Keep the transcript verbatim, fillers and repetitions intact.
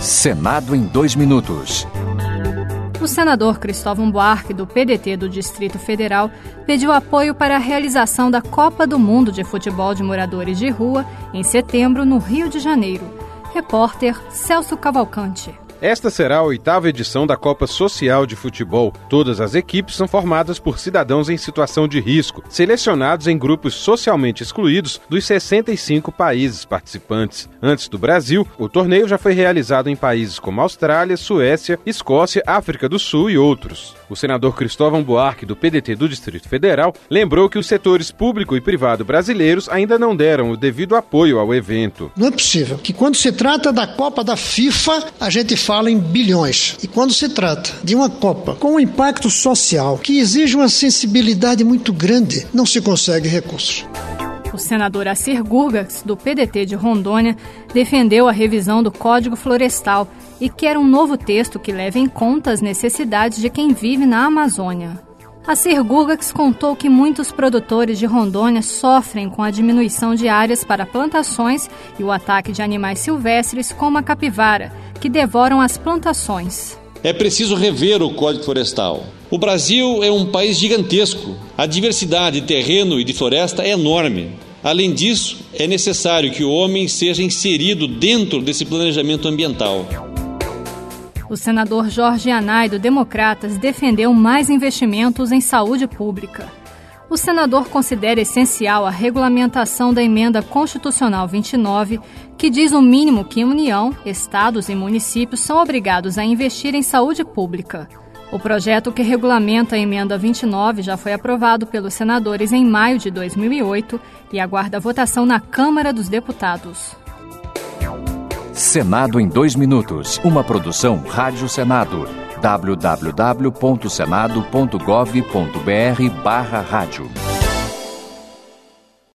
Senado em dois minutos. O senador Cristóvão Buarque, do P D T do Distrito Federal, pediu apoio para a realização da Copa do Mundo de Futebol de Moradores de Rua em setembro, no Rio de Janeiro. Repórter Celso Cavalcante. Esta será a oitava edição da Copa Social de Futebol. Todas as equipes são formadas por cidadãos em situação de risco, selecionados em grupos socialmente excluídos dos sessenta e cinco países participantes. Antes do Brasil, o torneio já foi realizado em países como Austrália, Suécia, Escócia, África do Sul e outros. O senador Cristóvão Buarque, do P D T do Distrito Federal, lembrou que os setores público e privado brasileiros ainda não deram o devido apoio ao evento. Não é possível que quando se trata da Copa da FIFA, a gente fala em bilhões. E quando se trata de uma Copa com um impacto social que exige uma sensibilidade muito grande, não se consegue recursos. O senador Assir Gurgax, do P D T de Rondônia, defendeu a revisão do Código Florestal e quer um novo texto que leve em conta as necessidades de quem vive na Amazônia. Assir Gurgax contou que muitos produtores de Rondônia sofrem com a diminuição de áreas para plantações e o ataque de animais silvestres como a capivara, que devoram as plantações. É preciso rever o Código Florestal. O Brasil é um país gigantesco. A diversidade de terreno e de floresta é enorme. Além disso, é necessário que o homem seja inserido dentro desse planejamento ambiental. O senador Jorge Yanai, do Democratas, defendeu mais investimentos em saúde pública. O senador considera essencial a regulamentação da Emenda Constitucional vinte e nove, que diz o mínimo que União, estados e municípios são obrigados a investir em saúde pública. O projeto que regulamenta a Emenda vinte e nove já foi aprovado pelos senadores em maio de dois mil e oito e aguarda votação na Câmara dos Deputados. Senado em dois minutos. Uma produção Rádio Senado. w w w ponto senado ponto gov ponto b r barra rádio.